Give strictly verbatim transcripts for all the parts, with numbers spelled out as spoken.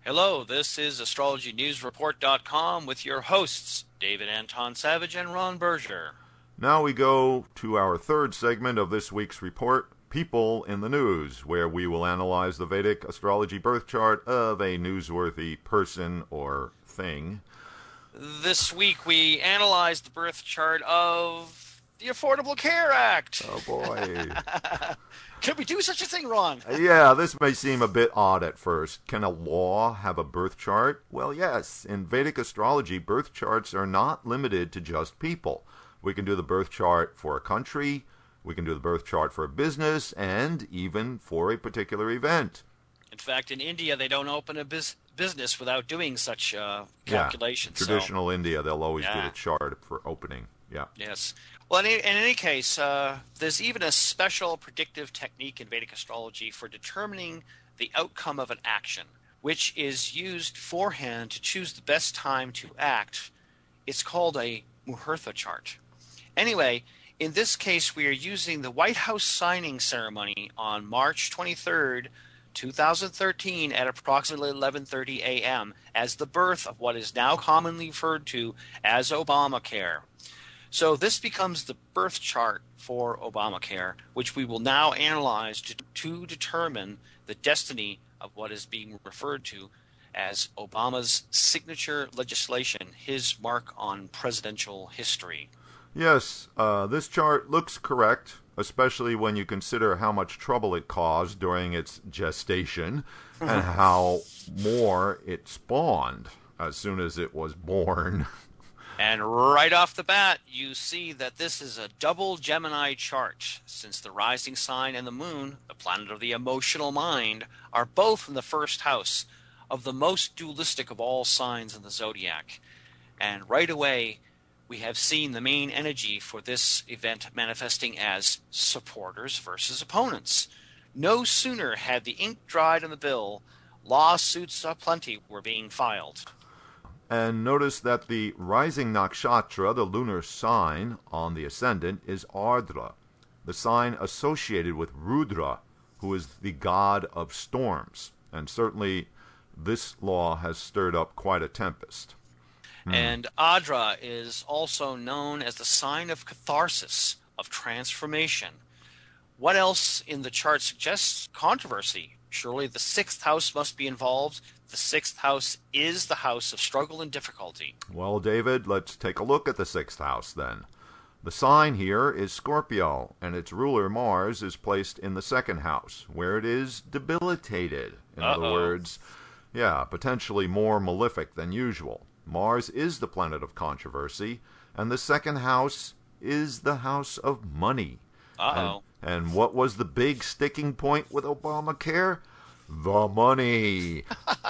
Hello, this is astrology news report dot com with your hosts, David Anton Savage and Ron Berger. Now we go to our third segment of this week's report, People in the News, where we will analyze the Vedic astrology birth chart of a newsworthy person or thing. This week we analyzed the birth chart of the Affordable Care Act. Oh boy. Can we do such a thing, Ron? Yeah, this may seem a bit odd at first. Can a law have a birth chart? Well, yes. In Vedic astrology, birth charts are not limited to just people. We can do the birth chart for a country, we can do the birth chart for a business, and even for a particular event. In fact, in India, they don't open a bus- business without doing such uh, calculations. Yeah, traditional so. India, they'll always yeah. do the chart for opening. Yeah. Yes. Well, in any, in any case, uh, there's even a special predictive technique in Vedic astrology for determining the outcome of an action, which is used beforehand to choose the best time to act. It's called a Muhurta chart. Anyway, in this case, we are using the White House signing ceremony on March twenty-third, two thousand thirteen at approximately eleven thirty a.m. as the birth of what is now commonly referred to as Obamacare. So this becomes the birth chart for Obamacare, which we will now analyze to, to determine the destiny of what is being referred to as Obama's signature legislation, his mark on presidential history. Yes, uh, this chart looks correct, especially when you consider how much trouble it caused during its gestation and how more it spawned as soon as it was born. And right off the bat, you see that this is a double Gemini chart, since the rising sign and the moon, the planet of the emotional mind, are both in the first house of the most dualistic of all signs in the zodiac. And right away, we have seen the main energy for this event manifesting as supporters versus opponents. No sooner had the ink dried on the bill, lawsuits aplenty were being filed. And notice that the rising nakshatra, the lunar sign on the ascendant, is Ardra, the sign associated with Rudra, who is the god of storms. And certainly this law has stirred up quite a tempest. Hmm. And Adra is also known as the sign of catharsis, of transformation. What else in the chart suggests controversy? Surely the sixth house must be involved. The sixth house is the house of struggle and difficulty. Well, David, let's take a look at the sixth house then. The sign here is Scorpio, and its ruler Mars is placed in the second house, where it is debilitated. In Uh-oh. other words, yeah, potentially more malefic than usual. Mars is the planet of controversy, and the second house is the house of money. Uh-oh. And, and what was the big sticking point with Obamacare? The money.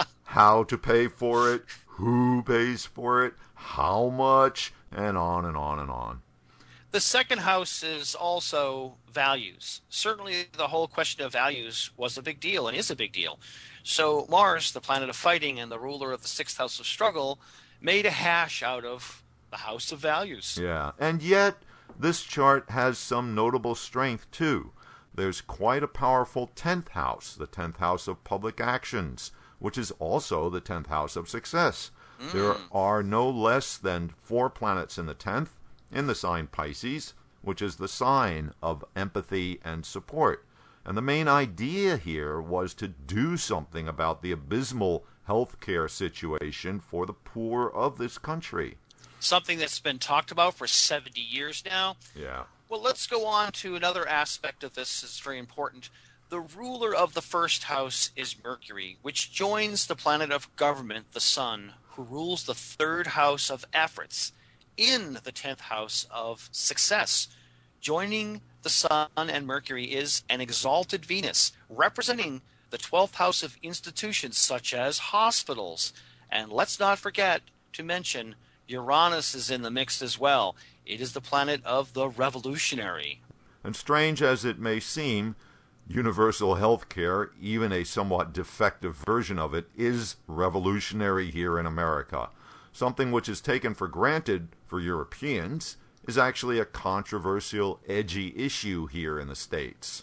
How to pay for it, who pays for it, how much, and on and on and on. The second house is also values. Certainly the whole question of values was a big deal and is a big deal. So Mars, the planet of fighting and the ruler of the sixth house of struggle, made a hash out of the house of values. Yeah, and yet this chart has some notable strength too. There's quite a powerful tenth house, the tenth house of public actions, which is also the tenth house of success. Mm. There are no less than four planets in the tenth, in the sign Pisces, which is the sign of empathy and support. And the main idea here was to do something about the abysmal healthcare situation for the poor of this country. Something that's been talked about for seventy years now. Yeah. Well, let's go on to another aspect of this that's very important. The ruler of the first house is Mercury, which joins the planet of government, the Sun, who rules the third house of efforts, in the tenth house of success. Joining the Sun and Mercury is an exalted Venus, representing the twelfth house of institutions such as hospitals. And let's not forget to mention Uranus is in the mix as well. It is the planet of the revolutionary. And strange as it may seem, universal health care, even a somewhat defective version of it, is revolutionary here in America. Something which is taken for granted for Europeans is actually a controversial, edgy issue here in the States.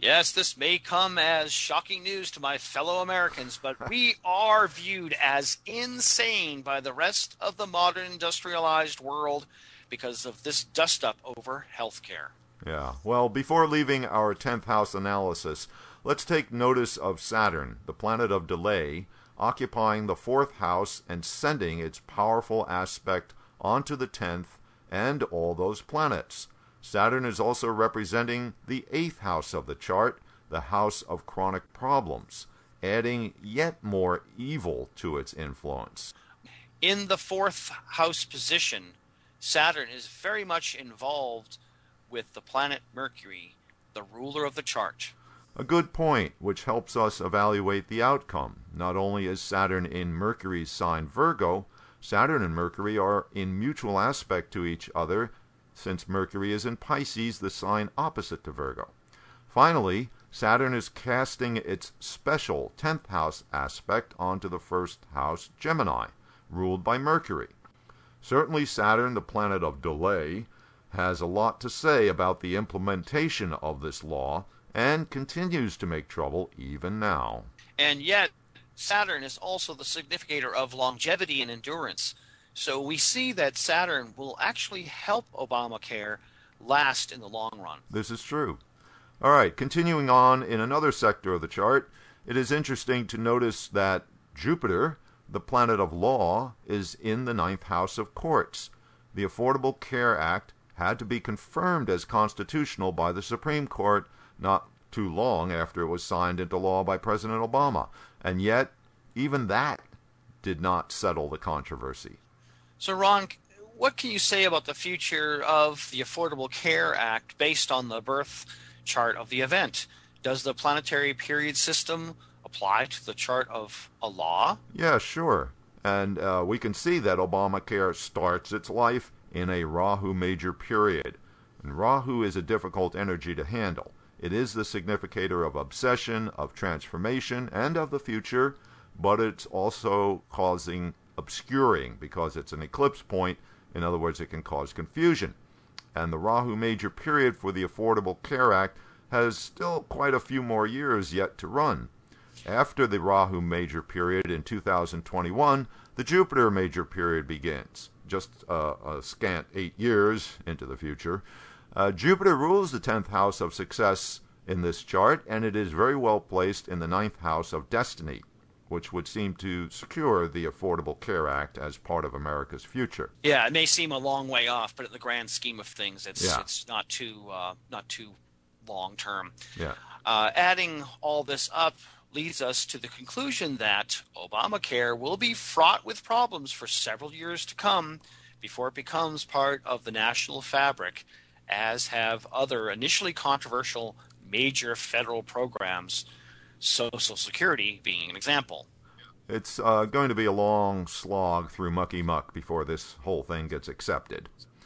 Yes, this may come as shocking news to my fellow Americans, but we are viewed as insane by the rest of the modern industrialized world because of this dust-up over healthcare. Yeah. Well, before leaving our tenth house analysis, let's take notice of Saturn, the planet of delay, occupying the fourth house and sending its powerful aspect onto the tenth and all those planets. Saturn is also representing the eighth house of the chart, the house of chronic problems, adding yet more evil to its influence. In the fourth house position, Saturn is very much involved with the planet Mercury, the ruler of the chart. A good point, which helps us evaluate the outcome. Not only is Saturn in Mercury's sign Virgo, Saturn and Mercury are in mutual aspect to each other, since Mercury is in Pisces, the sign opposite to Virgo. Finally, Saturn is casting its special tenth house aspect onto the first house, Gemini, ruled by Mercury. Certainly Saturn, the planet of delay, has a lot to say about the implementation of this law and continues to make trouble even now. And yet, Saturn is also the significator of longevity and endurance. So we see that Saturn will actually help Obamacare last in the long run. This is true. All right, continuing on in another sector of the chart, it is interesting to notice that Jupiter, the planet of law, is in the ninth house of courts. The Affordable Care Act had to be confirmed as constitutional by the Supreme Court not too long after it was signed into law by President Obama. And yet, even that did not settle the controversy. So, Ron, what can you say about the future of the Affordable Care Act based on the birth chart of the event? Does the planetary period system apply to the chart of a law? Yeah, sure. And uh, we can see that Obamacare starts its life in a Rahu major period. And Rahu is a difficult energy to handle. It is the significator of obsession, of transformation, and of the future, but it's also causing obscuring because it's an eclipse point. In other words, it can cause confusion. And the Rahu major period for the Affordable Care Act has still quite a few more years yet to run. After the Rahu major period in two thousand twenty-one, the Jupiter major period begins, just uh, a scant eight years into the future. Uh, Jupiter rules the tenth house of success in this chart, and it is very well placed in the ninth house of destiny, which would seem to secure the Affordable Care Act as part of America's future. Yeah, it may seem a long way off, but in the grand scheme of things, it's yeah. it's not too uh, not too long term. Yeah. Uh, adding all this up leads us to the conclusion that Obamacare will be fraught with problems for several years to come before it becomes part of the national fabric, as have other initially controversial major federal programs, Social Security being an example. It's uh, going to be a long slog through mucky muck before this whole thing gets accepted.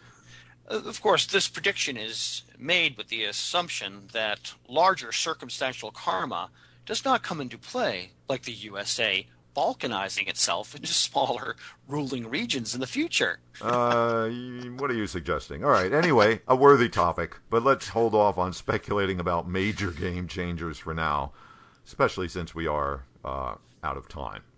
Uh, of course, this prediction is made with the assumption that larger circumstantial karma does not come into play, like the U S A balkanizing itself into smaller ruling regions in the future. uh, what are you suggesting? All right, anyway, a worthy topic, but let's hold off on speculating about major game changers for now, especially since we are uh, out of time.